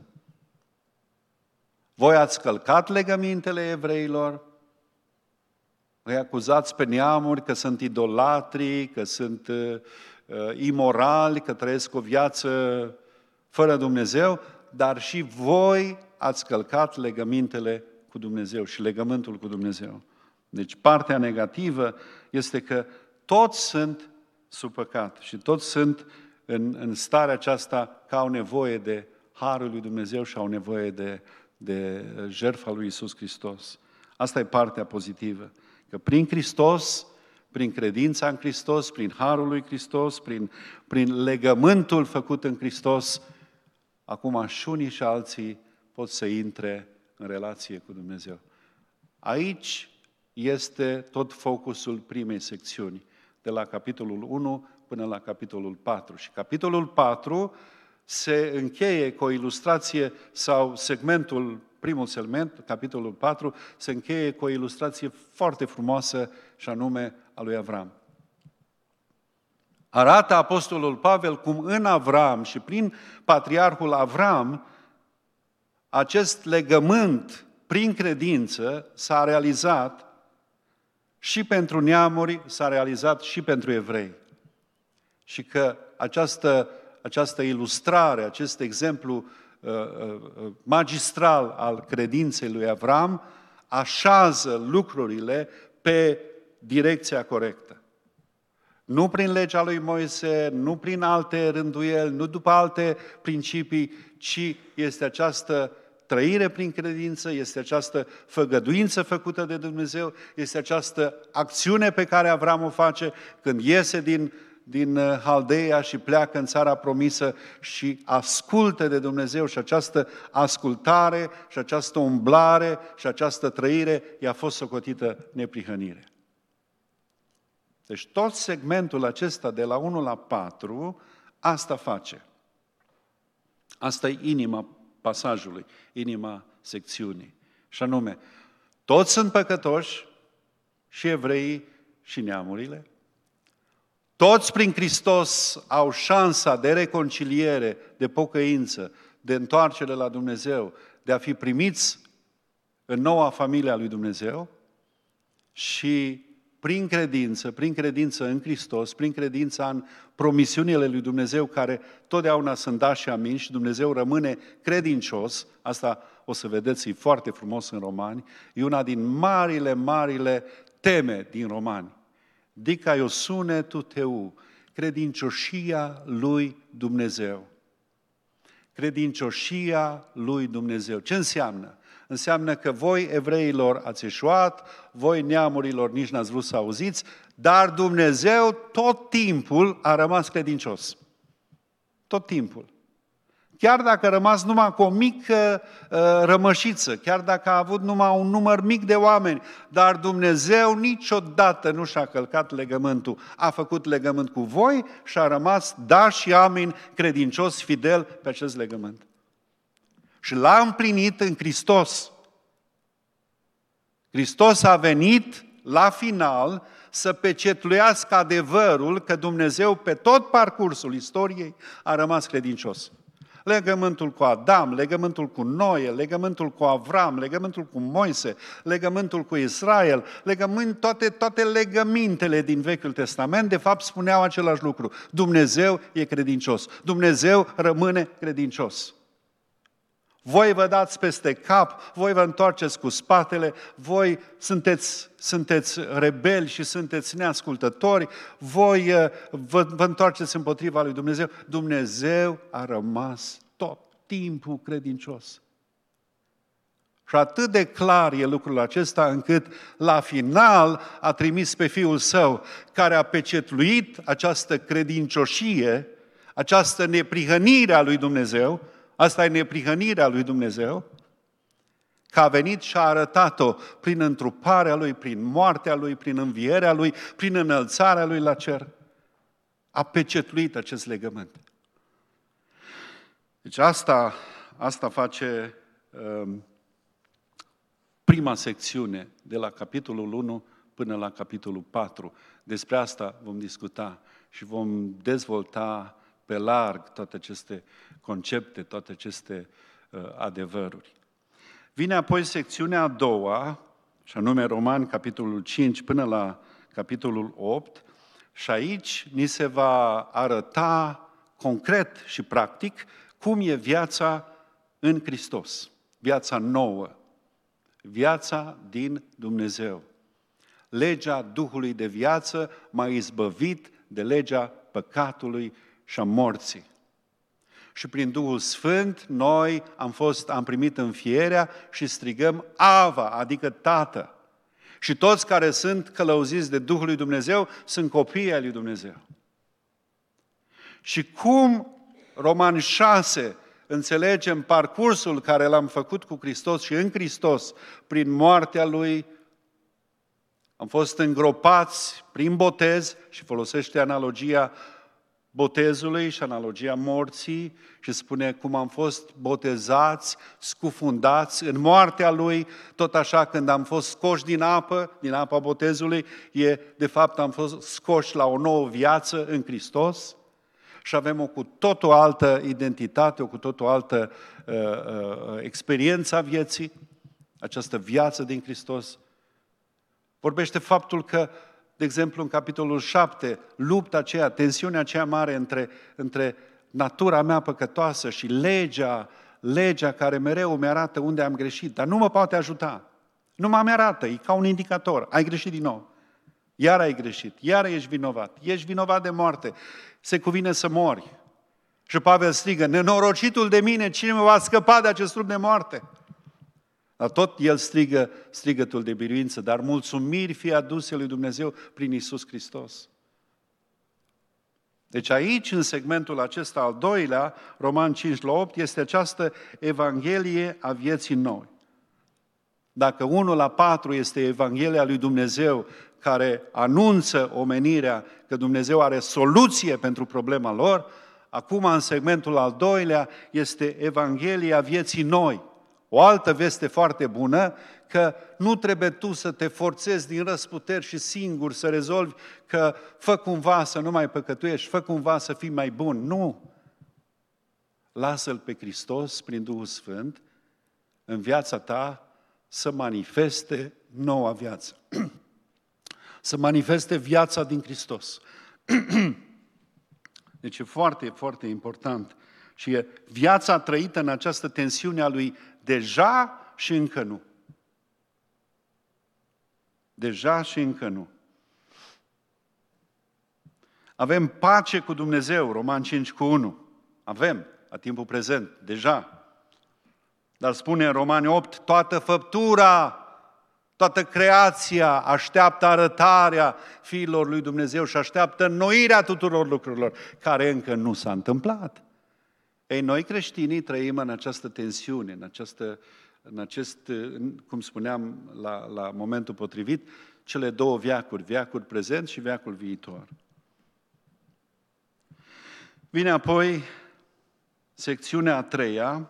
Voi ați călcat legămintele evreilor, îi acuzați pe neamuri că sunt idolatri, că sunt uh, imorali, că trăiesc o viață fără Dumnezeu, dar și voi ați călcat legămintele cu Dumnezeu și legământul cu Dumnezeu. Deci partea negativă este că toți sunt sub păcat și toți sunt în, în starea aceasta că au nevoie de harul lui Dumnezeu și au nevoie de, de jertfa lui Iisus Hristos. Asta e partea pozitivă. Că prin Hristos, prin credința în Hristos, prin harul lui Hristos, prin, prin legământul făcut în Hristos, acum și unii și alții pot să intre în relație cu Dumnezeu. Aici este tot focusul primei secțiuni, de la capitolul unu până la capitolul patru. Și capitolul patru se încheie cu o ilustrație, sau segmentul, primul segment, capitolul patru, se încheie cu o ilustrație foarte frumoasă, și anume a lui Avram. Arată Apostolul Pavel cum în Avram și prin patriarhul Avram, acest legământ prin credință s-a realizat și pentru neamuri, s-a realizat și pentru evrei. Și că această, această ilustrare, acest exemplu uh, uh, magistral al credinței lui Avram așează lucrurile pe direcția corectă. Nu prin legea lui Moise, nu prin alte rânduieli, nu după alte principii, ci este această trăire prin credință, este această făgăduință făcută de Dumnezeu, este această acțiune pe care Avram o face când iese din, din Haldeia și pleacă în țara promisă și ascultă de Dumnezeu și această ascultare și această umblare și această trăire i-a fost socotită neprihănire. Deci tot segmentul acesta de la unu la patru asta face. Asta e inima pasajului, inima secțiunii. Și anume, toți sunt păcătoși, și evreii și neamurile. Toți prin Hristos au șansa de reconciliere, de pocăință, de întoarcere la Dumnezeu, de a fi primiți în noua familie a lui Dumnezeu și prin credință, prin credință în Hristos, prin credința în promisiunile lui Dumnezeu, care totdeauna sunt da și amin și Dumnezeu rămâne credincios, asta o să vedeți, e foarte frumos în Romani, e una din marile, marile teme din Romani. Dikaiosune tu teu, credincioșia lui Dumnezeu. Credincioșia lui Dumnezeu. Ce înseamnă? Înseamnă că voi, evreilor, ați eșuat, voi, neamurilor, nici n-ați vrut să auziți, dar Dumnezeu tot timpul a rămas credincios. Tot timpul. Chiar dacă a rămas numai cu o mică uh, rămășiță, chiar dacă a avut numai un număr mic de oameni, dar Dumnezeu niciodată nu și-a călcat legământul. A făcut legământ cu voi și a rămas da și amin credincios, fidel pe acest legământ. Și l-a împlinit în Hristos. Hristos a venit la final să pecetluiască adevărul că Dumnezeu pe tot parcursul istoriei a rămas credincios. Legământul cu Adam, legământul cu Noe, legământul cu Avram, legământul cu Moise, legământul cu Israel, legământ, toate, toate legămintele din Vechiul Testament, de fapt, spuneau același lucru. Dumnezeu e credincios. Dumnezeu rămâne credincios. Voi vă dați peste cap, voi vă întoarceți cu spatele, voi sunteți, sunteți rebeli și sunteți neascultători, voi vă, vă întoarceți împotriva lui Dumnezeu. Dumnezeu a rămas tot timpul credincios. Și atât de clar e lucrul acesta încât la final a trimis pe Fiul Său, care a pecetluit această credincioșie, această neprihănire a lui Dumnezeu. Asta e neprihănirea lui Dumnezeu, că a venit și a arătat-o prin întruparea Lui, prin moartea Lui, prin învierea Lui, prin înălțarea Lui la cer. A pecetluit acest legământ. Deci asta, asta face um, prima secțiune, de la capitolul unu până la capitolul patru. Despre asta vom discuta și vom dezvolta pe larg toate aceste concepte, toate aceste uh, adevăruri. Vine apoi secțiunea a doua, și anume Romani, capitolul cinci până la capitolul opt, și aici ni se va arăta concret și practic cum e viața în Hristos, viața nouă, viața din Dumnezeu. Legea Duhului de viață m-a izbăvit de legea păcatului și a morții. Și prin Duhul Sfânt noi am fost, am primit înfierea și strigăm Ava, adică Tată. Și toți care sunt călăuziți de Duhul lui Dumnezeu sunt copii ai lui Dumnezeu. Și cum Romani șase înțelegem parcursul care l-am făcut cu Hristos și în Hristos, prin moartea Lui, am fost îngropați prin botez și folosește analogia botezului și analogia morții și spune cum am fost botezați, scufundați în moartea Lui, tot așa când am fost scoși din apă, din apa botezului, e, de fapt am fost scoși la o nouă viață în Hristos și avem o cu tot o altă identitate, o cu tot o altă uh, uh, experiență a vieții, această viață din Hristos. Vorbește faptul că, de exemplu, în capitolul șapte, lupta aceea, tensiunea aceea mare între, între natura mea păcătoasă și legea, legea care mereu mi-arată unde am greșit, dar nu mă poate ajuta. Nu mă arată, e ca un indicator. Ai greșit din nou. Iar ai greșit, iar ești vinovat. Ești vinovat de moarte. Se cuvine să mori. Și Pavel strigă, nenorocitul de mine, cine mă va scăpa de acest trup de moarte? Dar tot el strigă strigătul de biruință, dar mulțumiri fie aduse lui Dumnezeu prin Iisus Hristos. Deci aici, în segmentul acesta al doilea, Roman cinci la opt, este această Evanghelie a vieții noi. Dacă unu la patru este Evanghelia lui Dumnezeu care anunță omenirea că Dumnezeu are soluție pentru problema lor, acum în segmentul al doilea este Evanghelia vieții noi. O altă veste foarte bună, că nu trebuie tu să te forțezi din răsputeri și singur să rezolvi că fă cumva să nu mai păcătuiești, fă cumva să fii mai bun. Nu! Lasă-L pe Hristos prin Duhul Sfânt în viața ta să manifeste noua viață. Să manifeste viața din Hristos. Deci e foarte, foarte important. Și e viața trăită în această tensiune a lui deja și încă nu. Deja și încă nu. Avem pace cu Dumnezeu, Roman cinci cu unu. Avem, la timpul prezent, deja. Dar spune în Romani opt, toată făptura, toată creația așteaptă arătarea fiilor lui Dumnezeu și așteaptă înnoirea tuturor lucrurilor, care încă nu s-a întâmplat. Ei, noi creștinii trăim în această tensiune, în, această, în acest, cum spuneam la, la momentul potrivit, cele două veacuri, veacul prezent și veacul viitor. Vine apoi secțiunea a treia,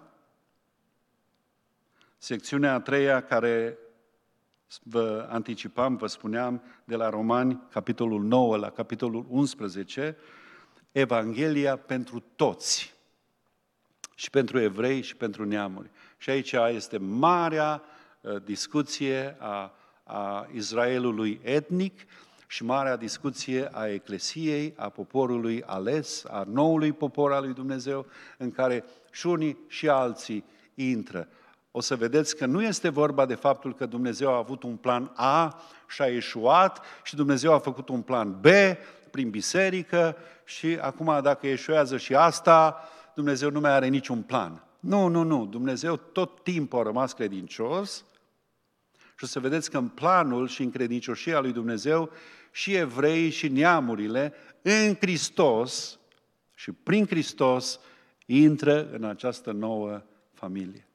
secțiunea a treia care vă anticipam, vă spuneam, de la Romani, capitolul nouă la capitolul unsprezece, Evanghelia pentru toți. Și pentru evrei și pentru neamuri. Și aici este marea uh, discuție a, a Israelului etnic și marea discuție a eclesiei, a poporului ales, a noului popor al lui Dumnezeu, în care și unii și alții intră. O să vedeți că nu este vorba de faptul că Dumnezeu a avut un plan A și a eșuat și Dumnezeu a făcut un plan B prin biserică și acum dacă eșuează și asta, Dumnezeu nu mai are niciun plan. Nu, nu, nu. Dumnezeu tot timpul a rămas credincios și o să vedeți că în planul și în credincioșia lui Dumnezeu și evreii și neamurile în Hristos și prin Hristos intră în această nouă familie.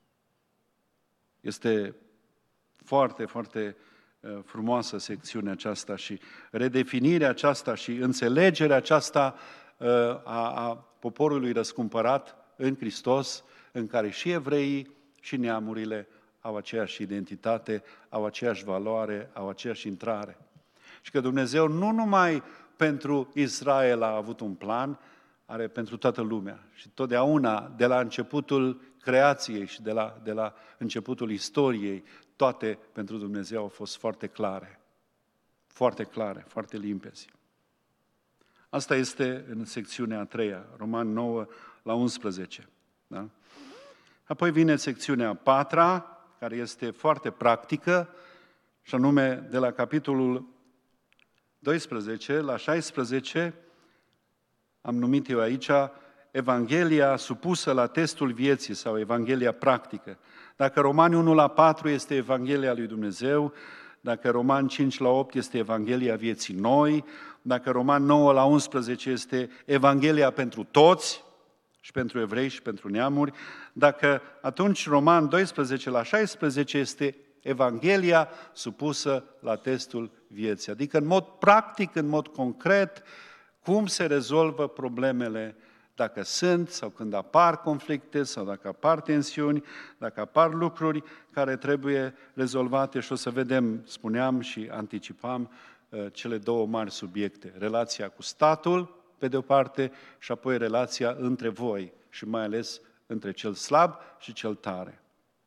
Este foarte, foarte frumoasă secțiunea aceasta și redefinirea aceasta și înțelegerea aceasta a, a poporului răscumpărat în Hristos, în care și evreii și neamurile au aceeași identitate, au aceeași valoare, au aceeași intrare. Și că Dumnezeu nu numai pentru Israel a avut un plan, are pentru toată lumea. Și totdeauna, de la începutul creației și de la, de la începutul istoriei, toate pentru Dumnezeu au fost foarte clare. Foarte clare, foarte limpezi. Asta este în secțiunea a treia, Roman nouă la unsprezece. Da? Apoi vine secțiunea a patra, care este foarte practică, și anume de la capitolul doisprezece la șaisprezece, am numit eu aici Evanghelia supusă la testul vieții sau Evanghelia practică. Dacă Romani unu la patru este Evanghelia lui Dumnezeu, dacă Romani cinci la opt este Evanghelia vieții noi, dacă Romani nouă la unsprezece este Evanghelia pentru toți, și pentru evrei și pentru neamuri, dacă atunci Roman doisprezece la șaisprezece este Evanghelia supusă la testul vieții. Adică în mod practic, în mod concret, cum se rezolvă problemele dacă sunt sau când apar conflicte sau dacă apar tensiuni, dacă apar lucruri care trebuie rezolvate și o să vedem, spuneam și anticipam, cele două mari subiecte. Relația cu statul, pe de o parte, și apoi relația între voi și mai ales între cel slab și cel tare.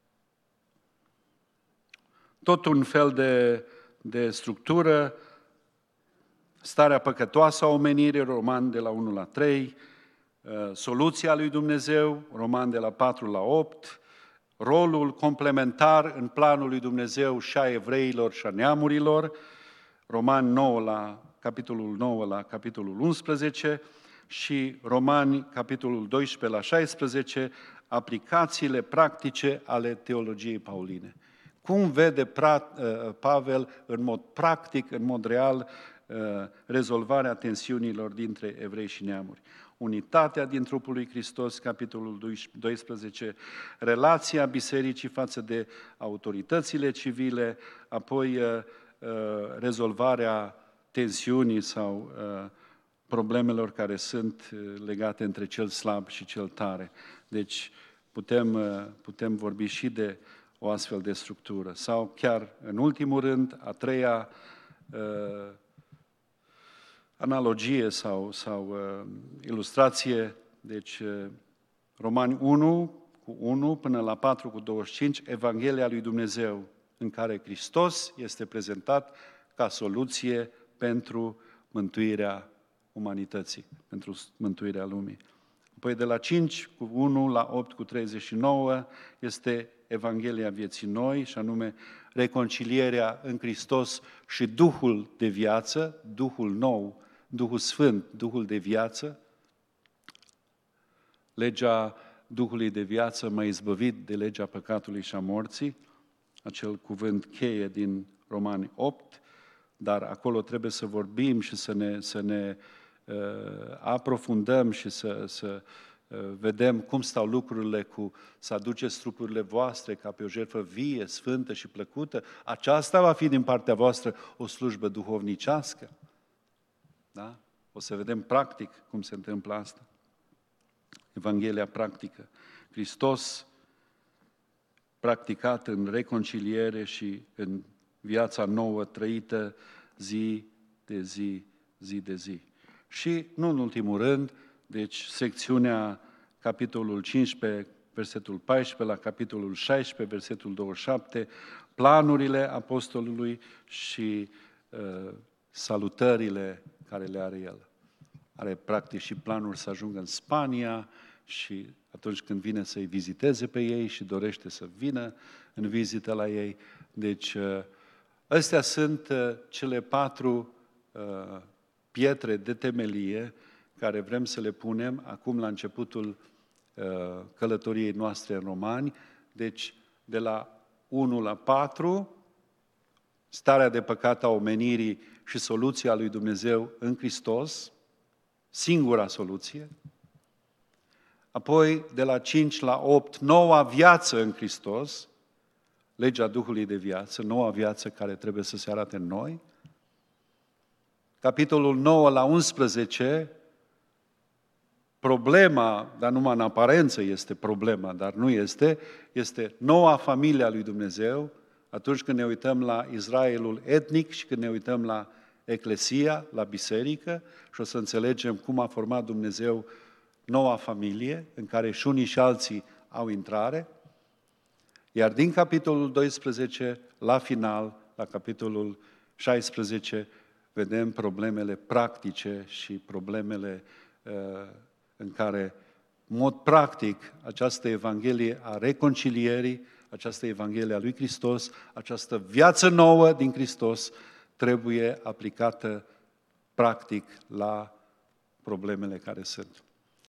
Tot un fel de, de structură, starea păcătoasă a omenirii, Roman de la unu la trei, soluția lui Dumnezeu, Roman de la patru la opt, rolul complementar în planul lui Dumnezeu și a evreilor și a neamurilor, Roman nouă la capitolul nouă la capitolul unsprezece și Romani, capitolul doisprezece la șaisprezece, aplicațiile practice ale teologiei pauline. Cum vede Pavel în mod practic, în mod real, rezolvarea tensiunilor dintre evrei și neamuri. Unitatea din trupul lui Hristos, capitolul doisprezece, relația bisericii față de autoritățile civile, apoi rezolvarea tensiunii sau problemelor care sunt legate între cel slab și cel tare. Deci putem, putem vorbi și de o astfel de structură. Sau chiar, în ultimul rând, a treia uh, analogie sau, sau uh, ilustrație, deci uh, Romani unu cu unu până la patru cu douăzeci și cinci, Evanghelia lui Dumnezeu, în care Hristos este prezentat ca soluție pentru mântuirea umanității, pentru mântuirea lumii. Apoi de la cinci cu unu la opt cu treizeci și nouă este Evanghelia vieții noi, și anume reconcilierea în Hristos și Duhul de viață, Duhul nou, Duhul Sfânt, Duhul de viață. Legea Duhului de viață m-a izbăvit de legea păcatului și a morții, acel cuvânt cheie din Romani opt, dar acolo trebuie să vorbim și să ne, să ne uh, aprofundăm și să, să uh, vedem cum stau lucrurile cu să aduceți trupurile voastre ca pe o jertfă vie, sfântă și plăcută. Aceasta va fi din partea voastră o slujbă duhovnicească. Da? O să vedem practic cum se întâmplă asta. Evanghelia practică. Hristos practicat în reconciliere și în viața nouă trăită zi de zi, zi de zi. Și, nu în ultimul rând, deci secțiunea capitolul cincisprezece, versetul paisprezece, la capitolul șaisprezece, versetul douăzeci și șapte, planurile apostolului și uh, salutările care le are el. Are practic și planuri să ajungă în Spania și atunci când vine să-i viziteze pe ei și dorește să vină în vizită la ei. Deci, astea sunt cele patru pietre de temelie care vrem să le punem acum la începutul călătoriei noastre în Romani. Deci, de la unu la patru, starea de păcat a omenirii și soluția lui Dumnezeu în Hristos, singura soluție. Apoi, de la cinci la opt, noua viață în Hristos, legea Duhului de viață, noua viață care trebuie să se arate în noi. Capitolul nouă la unsprezece, problema, dar numai în aparență este problema, dar nu este, este noua familie a lui Dumnezeu, atunci când ne uităm la Israelul etnic și când ne uităm la Eclesia, la biserică, și o să înțelegem cum a format Dumnezeu noua familie, în care și unii și alții au intrare. Iar din capitolul doisprezece, la final, la capitolul șaisprezece, vedem problemele practice și problemele uh, în care, în mod practic, această Evanghelie a reconcilierii, această Evanghelie a lui Hristos, această viață nouă din Hristos, trebuie aplicată practic la problemele care sunt.